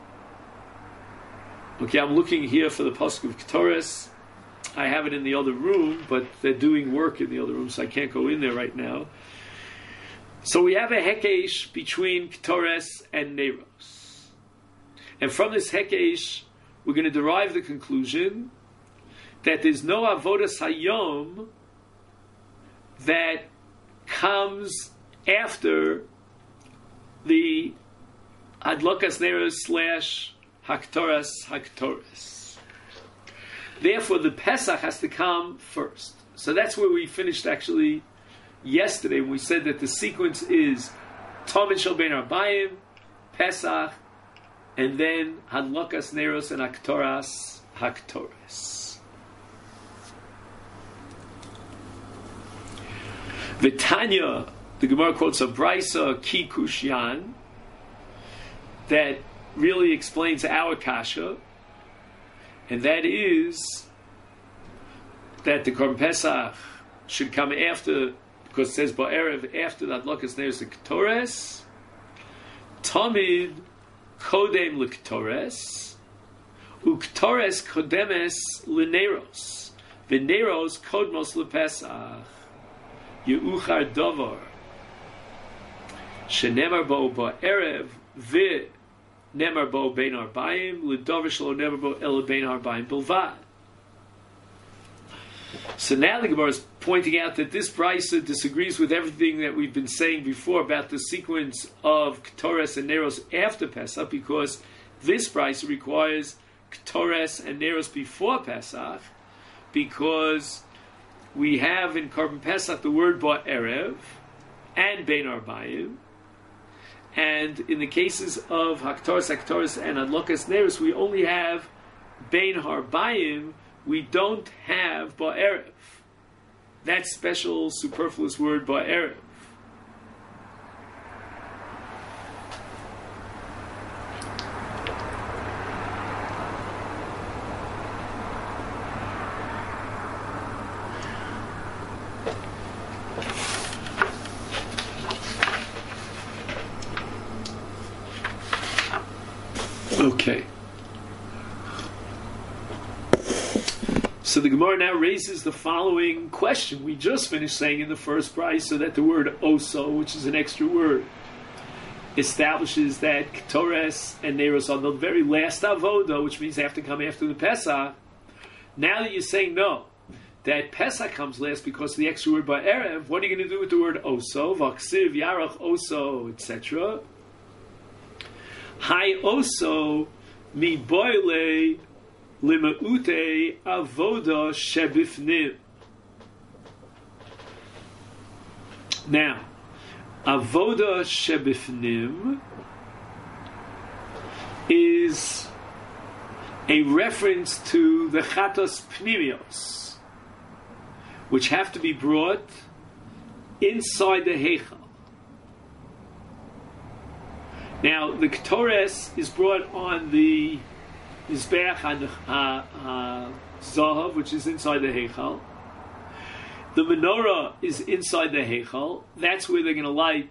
Okay, I'm looking here for the pasuk of Ketores. I have it in the other room, but they're doing work in the other room, so I can't go in there right now. So we have a hekesh between Ketores and Neros. And from this hekesh, we're going to derive the conclusion that there's no avodas hayom that comes after the Adlokas Neros / Haktoras. Therefore, the Pesach has to come first. So that's where we finished actually yesterday when we said that the sequence is Tomin Shel Ben Arbayim, Pesach, and then Hadlokas Neros and Aktoras Haktoras. Vitanya, the Gemara quotes a Brisa Ki Kushyan that really explains our kasha, and that is that the Korban Pesach should come after, because it says Ba'erev, after the Hadlokas Neros and Ketores, Tamid Kodem L'Ktores, Uktores Kodemes L'Neros, V'Neros Kodmos L'Pesach, Ye'uchar Dovar, Shenemar Bo Ba'erev, V'Nemar Bo Bein Arbayim, L'Dovar Shelo Nemar Bo El Bein Arbayim Bilvad. So now the Gemara is pointing out that this brisa disagrees with everything that we've been saying before about the sequence of Ketores and Neros after Pesach, because this brisa requires Ketores and Neros before Pesach, because we have in Korban Pesach the word Ba'erev and Bein Arbayim, and in the cases of Haktoras, and Hadlokas Neros, we only have Bein Harbayim. We don't have Ba'erev. That special superfluous word Ba'erev. Okay. So the Gemara now raises the following question. We just finished saying in the first price, so that the word oso, which is an extra word, establishes that Ketores and Neros are the very last avoda, which means they have to come after the Pesach. Now that you're saying no, that Pesach comes last because of the extra word Ba'erev, what are you going to do with the word oso? Vaksiv, Yarach, oso, etc. Hai oso mi boile Limaute avoda shebifnim. Now, avoda shebifnim is a reference to the chatos pnimios, which have to be brought inside the heichal. Now, the ketores is brought on the Mizbeach Zahav, which is inside the Heichal. The menorah is inside the Heichal. That's where they're going to light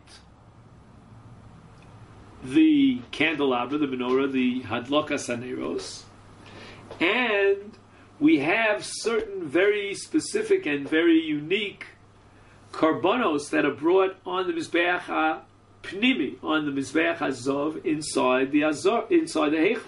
the candelabra, the menorah, the Hadlokas Haneros. And we have certain very specific and very unique karbonos that are brought on the Mizbeach Pnimi, on the Mizbeach Zahav, inside the Heichal.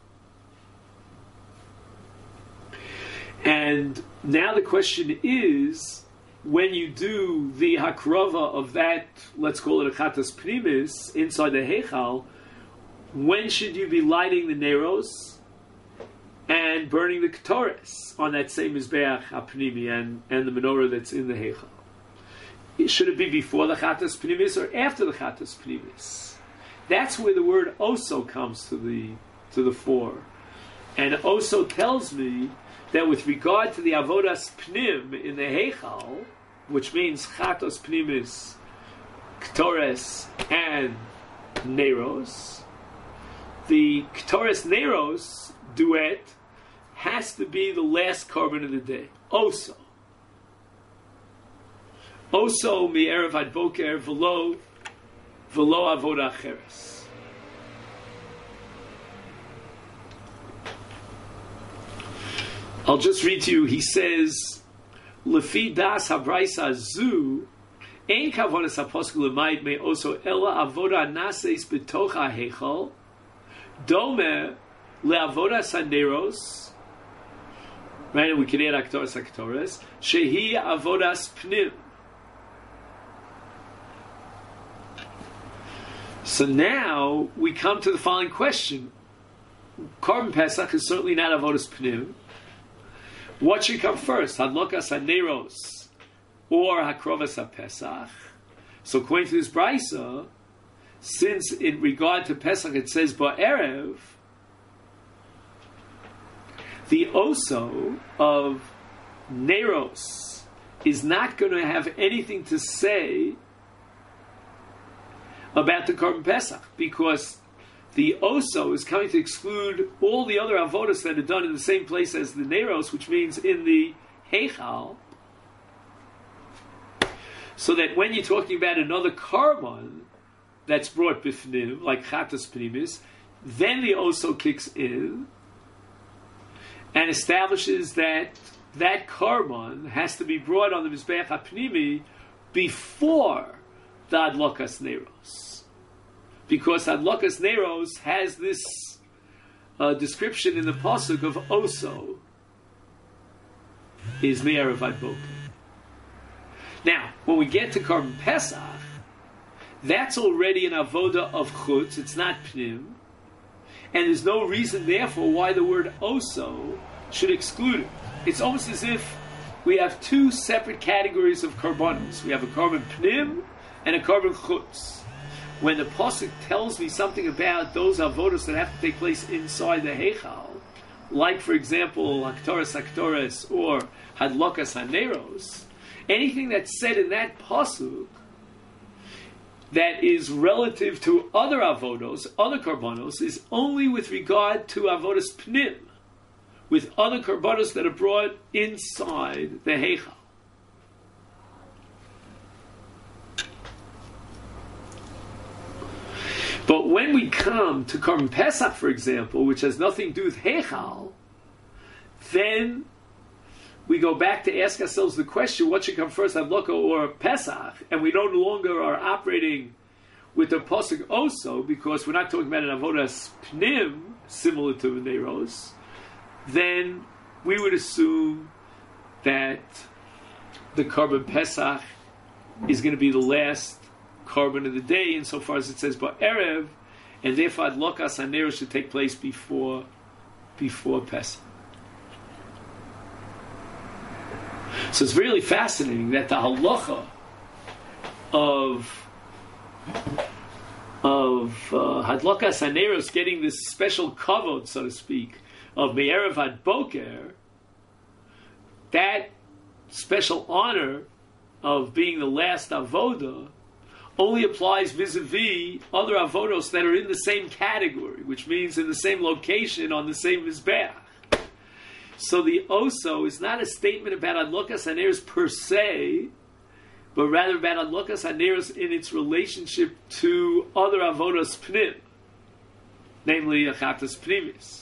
And now the question is, when you do the hakrava of that, let's call it a chatas primis, inside the heichal, when should you be lighting the neros and burning the ketores on that same mizbeach hapnimi and the menorah that's in the heichal? Should it be before the chatas primis or after the chatas primis? That's where the word oso comes to the fore, and oso tells me that with regard to the avodas pnim in the heichal, which means chatos pnimis, ketores, and neros, the ketores neros duet has to be the last korban of the day. Oso mi erev ad boker v'lo avodah acheres. I'll just read to you. He says, "Lefi das habraisa zu, ein kavonas haposkel lemayid me oso ela avoda naseis betocha heichal, dome leavodas haneros." Right, and we can add aktoras aktoras. Shehi avodas pnim. So now we come to the following question: Korban Pesach is certainly not avodas pnim. What should come first, Hadlokas HaNeros or Hakrovas HaPesach? So according to this Brisa, since in regard to Pesach it says Ba'erev, the oso of Neros is not going to have anything to say about the Korban Pesach, because the oso is coming to exclude all the other avodas that are done in the same place as the Neros, which means in the Heichal. So that when you're talking about another Korban that's brought bifnim, like Chatas Pnimis, then the oso kicks in and establishes that that Korban has to be brought on the Mizbeach HaPnimi before the Adlokas Neros. Because Adlokas Neros has this description in the Pasuk of oso is Me'erev Ad Boker. Now, when we get to Korban Pesach, that's already an avoda of chutz, it's not pnim, and there's no reason, therefore, why the word oso should exclude it. It's almost as if we have two separate categories of korbanos. We have a korban pnim and a korban chutz. When the pasuk tells me something about those avodas that have to take place inside the heichal, like, for example, haktoras or hadlokas haneros, anything that's said in that pasuk that is relative to other avodos, other korbanos, is only with regard to avodas pnim, with other korbanos that are brought inside the heichal. But when we come to Korban Pesach, for example, which has nothing to do with heichal, then we go back to ask ourselves the question, what should come first, Hadlaka or Pesach? And we no longer are operating with the Pasuk Oso, because we're not talking about an Avodas Pnim, similar to the Neros. Then we would assume that the Korban Pesach is going to be the last Korban of the day, insofar as it says Ba'erev, and therefore Hadlokas HaNeros should take place before Pesach. So it's really fascinating that the halacha of Hadlokas HaNeros getting this special kavod, so to speak, of Me'erev Ad Boker, that special honor of being the last avoda only applies vis-a-vis other avodos that are in the same category, which means in the same location on the same mizbeach. So the oso is not a statement about Hadlokas HaNeros per se, but rather about Hadlokas HaNeros in its relationship to other avodos pnim, namely achatas pnimis.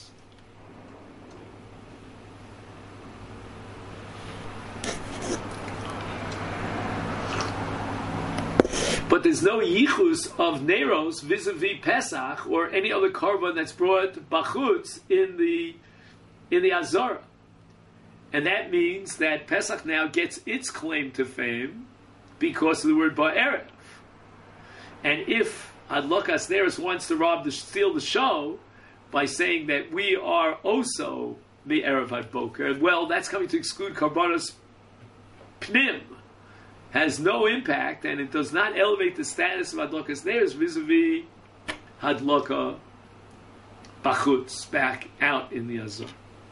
But there's no yichus of Neros vis-a-vis Pesach or any other korban that's brought bachutz in the Azara. And that means that Pesach now gets its claim to fame because of the word Ba'erev. And if Hadlokas Neros wants to steal the show by saying that we are also Me'erev Ad Boker, well, that's coming to exclude Karbanos Pnim. Has no impact, and it does not elevate the status of Hadlokas Neros vis-a-vis Hadloka Bachutz, back out in the Azor.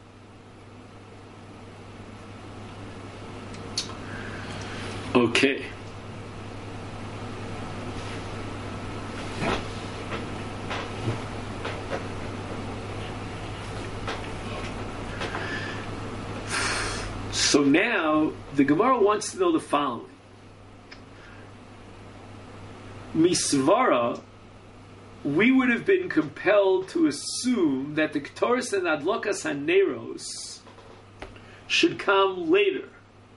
Okay. So now the Gemara wants to know the following. Misvara, we would have been compelled to assume that the Ketores and Hadlokas HaNeros should come later.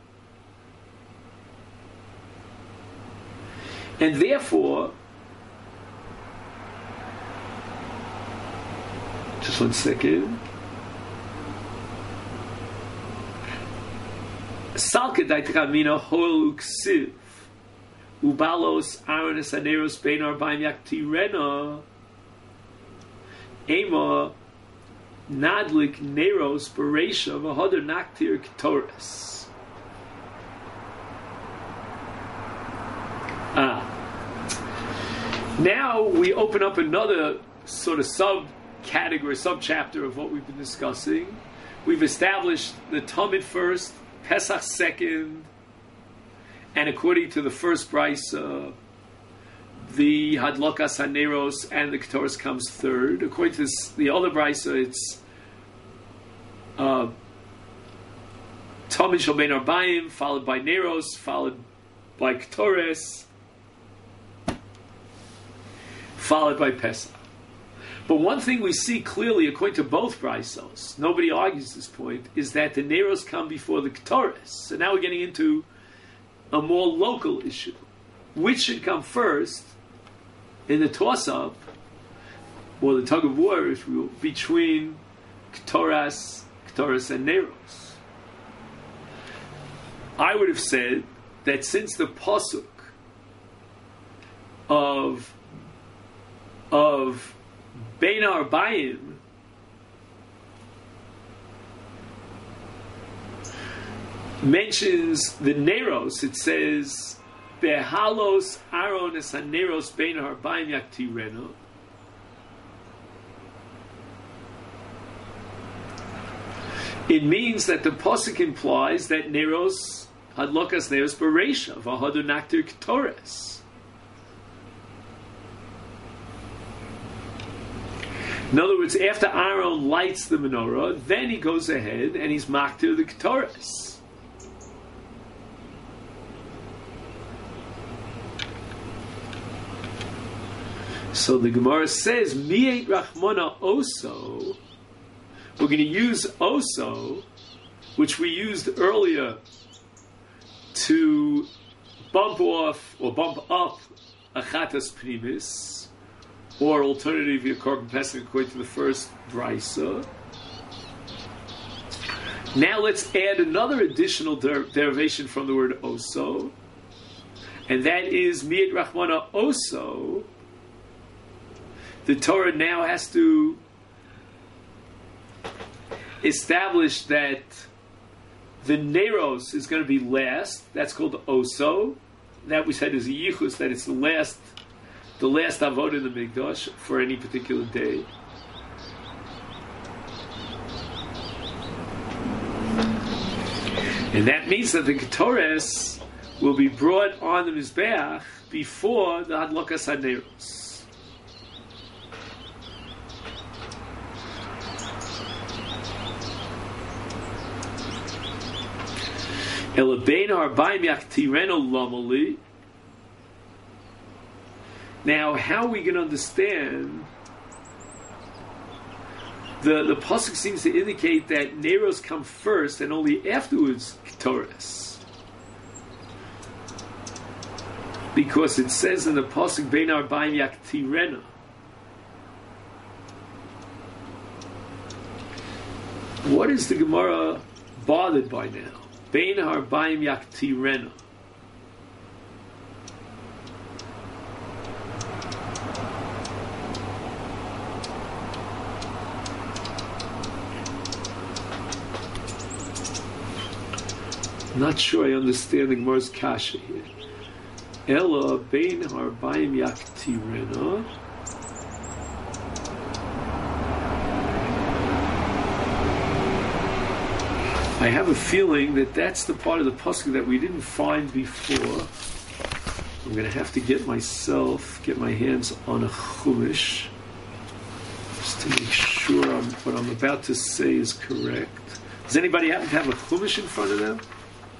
And therefore, just 1 second. Salkedait Ramina Hol Uksiv Ubalos Aaronis Haneros Bein Arbaim Yaktirena Ema Nadlik Neros Beresha V'Hodar Naktir Ketores. Now we open up another sort of subcategory, subchapter of what we've been discussing. We've established the Tamid first, Pesach second, and according to the first brisa, the Hadlokas HaNeros and the Ketores comes third. According to the other brisa, it's Tamid Shel Ben Arbaim, followed by Neros, followed by Ketores, followed by Pesach. But one thing we see clearly, according to both brisos, nobody argues this point, is that the Neros come before the Ketores. So now we're getting into a more local issue. Which should come first in the toss-up, or the tug of war, if you will, between Ketores and Neros? I would have said that since the pasuk of Bein Arbaim mentions the Neros, it says Behalos Aaron es Haneros Bein Arbaim Yaktireno. It means that the pasuk implies that Neros Hadlokas Neros Beresha V'Hodar Naktir Ketores. In other words, after Aaron lights the menorah, then he goes ahead and he's maktir the Ketores. So the Gemara says, Mi eit Rachmana Oso. We're going to use Oso, which we used earlier to bump off or bump up Achatas Primis, or alternatively, Korban Pesach according to the first brisa. Now let's add another additional derivation from the word Oso, and that is Mi'et Rachmana Oso. The Torah now has to establish that the Neros is going to be last. That's called Oso. That we said is a yichus, that it's the last avodah in the Mikdash for any particular day. And that means that the Ketores will be brought on the Mizbeach before the Hadlokas HaNeros. Elabein Arbaim Yaktireno Lomoli. Now, how are we going to understand? The pasuk seems to indicate that Neros come first and only afterwards Ketores, because it says in the pasuk Bein Arbaim Yaktirena. What is the Gemara bothered by now? Bein Arbaim Yaktirena. Not sure I understand the Gemara's kasha here. Ella Bein Arbaim Yaktirena. I have a feeling that that's the part of the pasuk that we didn't find before. I'm going to have to get my hands on a chumash just to make sure what I'm about to say is correct. Does anybody happen to have a chumash in front of them?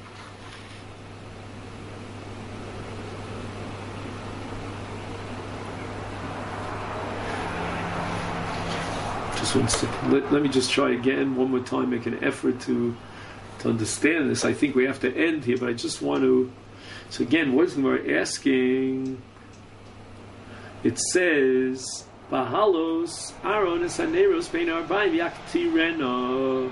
Let me just try again one more time, make an effort to understand this. I think we have to end here, but I just want to. So again, what is the Gemara asking? It says, "Bahalos Aaron es Haneros Bein Arbaim Yaktirena,"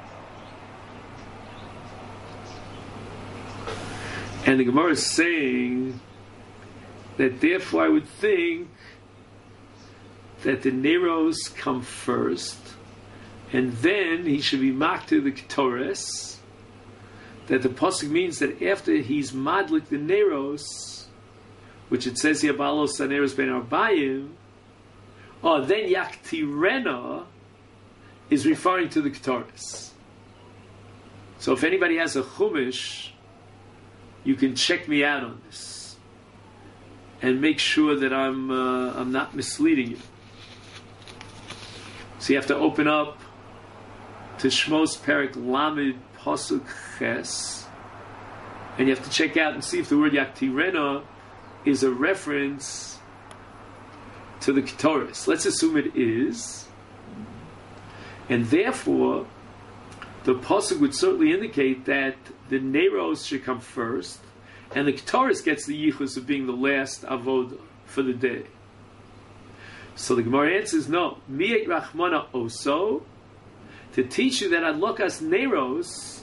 and the Gemara is saying that therefore I would think that the Neros come first, And then he should be maktir the Ketores, that the pasuk means that after he's madlik the neros, which it says here, balos neros ben arbayim, then yaktirena is referring to the Ketores. So if anybody has a chumash, you can check me out on this and make sure that I'm not misleading you. So you have to open up to Shmos Perek Lamed Pasuk Ches, and you have to check out and see if the word Yaktirena is a reference to the Ketores. Let's assume it is, and therefore the pasuk would certainly indicate that the Neros should come first, and the Ketores gets the yichus of being the last avoda for the day. So the Gemara answers no. Mi'et Rachmana Oso, to teach you that Adlokas Neros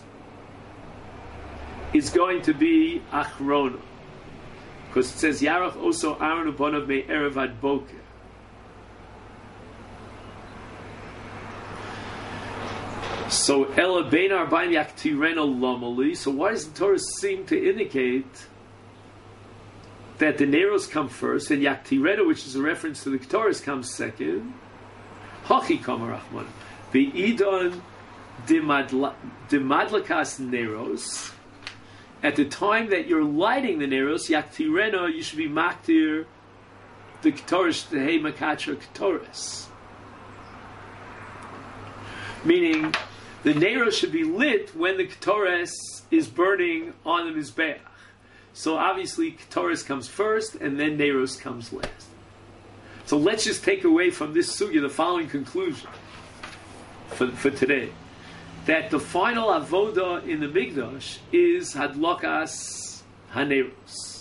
is going to be Achrona, because it says Yarach Oso Aaron Ubonav Me Erev Ad Boker. So Ela Bein Arbaim Yaktirena Lomali. So why does the Torah seem to indicate that the Neros come first and Yaktirena, which is a reference to the Ketores, comes second? Hachi Kamar Rachman. Ve'idon Dimadlakas Neros. At the time that you're lighting the Neros, Yaktirena, you should be maktir the Ketores, the Hey Makatra Ketores. Meaning, the Neros should be lit when the Ketores is burning on the Mizbeach. So obviously, Ketores comes first, and then Neros comes last. So let's just take away from this sugya the following conclusion for today. That the final avoda in the Mikdash is Hadlokas Haneros.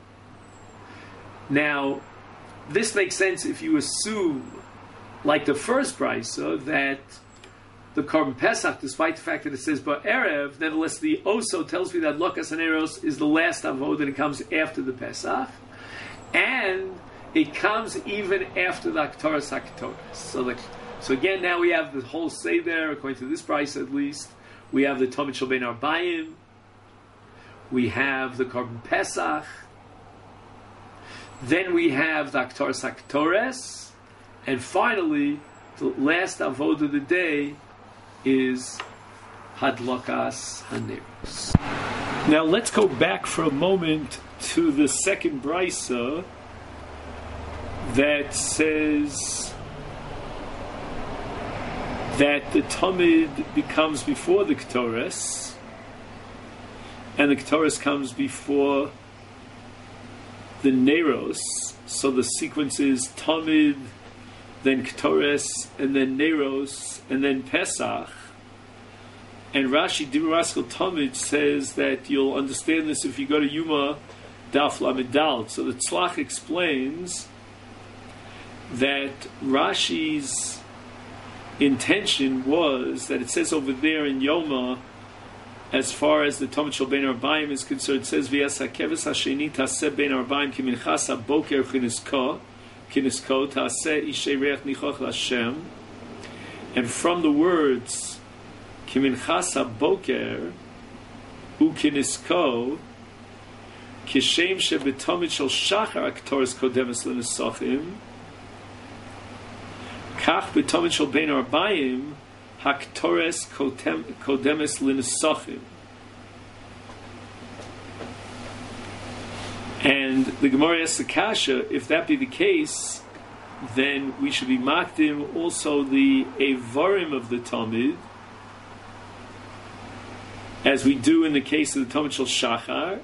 Now, this makes sense if you assume, like the first brisa, that the Korban Pesach, despite the fact that it says Ba'erev, nevertheless the Oso tells me that Lokas Haneros is the last avodah and it comes after the Pesach, and it comes even after the Aktoras HaKtoras. So again, now we have the whole Seder, according to this price at least. We have the Tomid Shel Ben Arbayim, we have the Korban Pesach, then we have the Aktoras HaKtoras, and finally, the last avodah of the day is Hadlokas Haneros. Now let's go back for a moment to the second brisa that says that the Tamid becomes before the Ketores, and the Ketores comes before the Neros. So the sequence is Tamid, then Ketores, and then Neros, and then Pesach. And Rashi, Dibur Raskel Tamid, says that you'll understand this if you go to Yuma Daf Lamed Dal. So the Tzlach explains that Rashi's intention was that it says over there in Yoma, as far as the Tomid Shel Ben Arbayim is concerned, it says V'yas hakeves hasheni taseh Ben Arbayim ki minchas haboker chinisko taseh ishay reach nichoch l'Hashem. And from the words ki minchas haboker u'kinisko kishem shebetomid shel shachar aktoris kodemes l'nesachim kach betomid shel Ben Arbayim Haktores kodemes l'nesachim. And the Gemara asks the kasha, if that be the case, then we should be makdim also the evarim of the Talmud, as we do in the case of the Talmud Shel Shachar.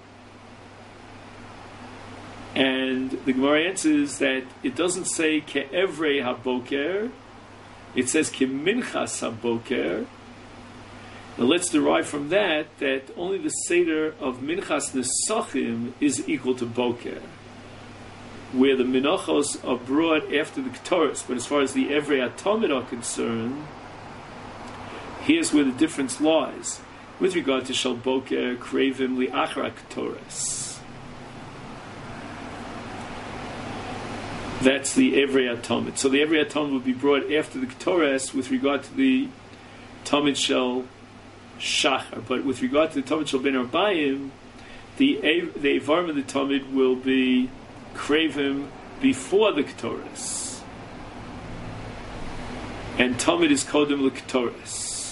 And the Gemara answers that it doesn't say ke'evrei haboker, it says Kiminchas HaBoker. Now let's derive from that only the Seder of Minchas Nesachim is equal to Boker, where the Minachos are brought after the Ketores. But as far as the Evrei Atomid are concerned, here's where the difference lies. With regard to Shal Boker, Kravim Li'achra Ketores. That's the Evrei Atomid. So the Evrei Atomid will be brought after the Ketores with regard to the Tamid Shel Shachar. But with regard to the Tamid Shel Ben Arbayim, the Eivarim of the Tamid will be Kravim before the Ketores. And Tamid is Kodem L'Ketores.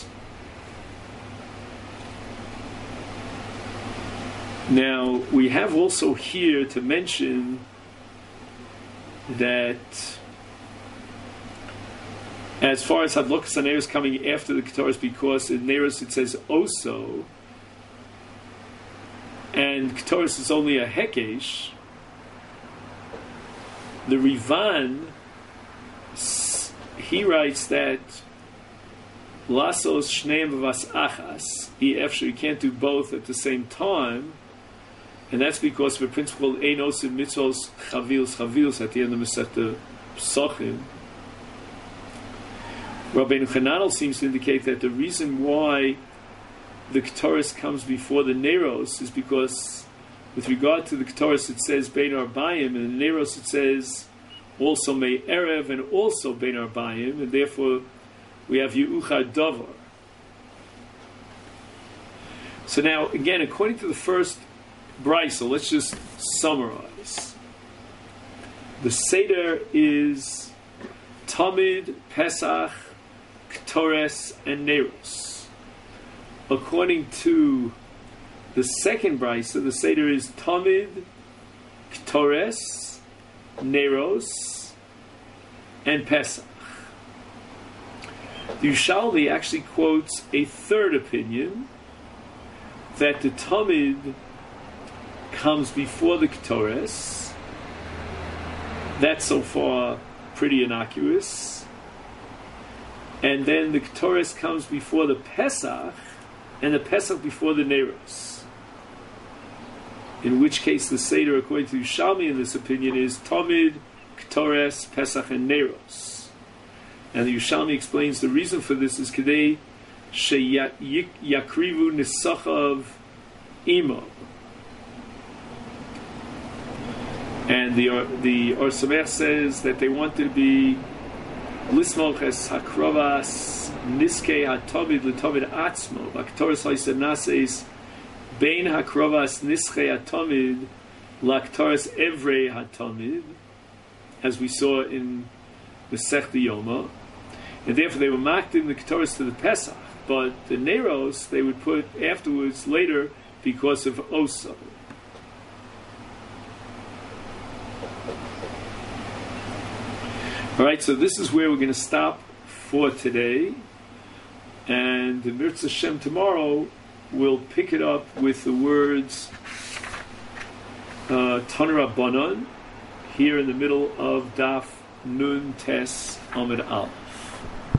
Now, we have also here to mention that as far as Hadlokas HaNeiros coming after the Ketores, because in Neiros it says Oso, and Ketores is only a Hekesh, the Rivan, he writes that Lasos Shneim V'Vas Achas, you can't do both at the same time, and that's because of a principle called Ein Osim Mitzvos Chavils at the end of Masechta Psachim. Rabbeinu Chananel seems to indicate that the reason why the Ketores comes before the Neiros is because with regard to the Ketores it says Bein Arbayim, and in the Neiros it says also Mei Erev and also Bein Arbayim, and therefore we have Ye'uchad Davar. So now, again, according to the first Brisa, let's just summarize. The Seder is Tamid, Pesach, Ketores, and Neiros. According to the second Brisa, the Seder is Tamid, Ketores, Neiros, and Pesach. The Yerushalmi actually quotes a third opinion, that the Tamid comes before the Ketores. That's so far pretty innocuous. And then the Ketores comes before the Pesach, and the Pesach before the Neiros. In which case the Seder, according to Yerushalmi in this opinion, is Tamid, Ketores, Pesach, and Neiros. And the Yerushalmi explains the reason for this is Kedei Sheyakrivu Nisachav Imo. And the Or Sameach says that they wanted to be Lismoch es Hakrovas Niskei HaTamid L'Tamid Atzmo L'Ketoros Ha'isad Naseis Bein Hakrovas Niskei HaTamid L'Ketoros Evrei HaTamid, as we saw in Masechta Yoma, and therefore they were marked in the Ketoros to the Pesach, but the Neiros they would put afterwards later because of Osa. Alright, so this is where we're going to stop for today. And in Mirz Hashem tomorrow, we'll pick it up with the words Tanur Rabbanan, here in the middle of Daf Nun Tes Amud Al.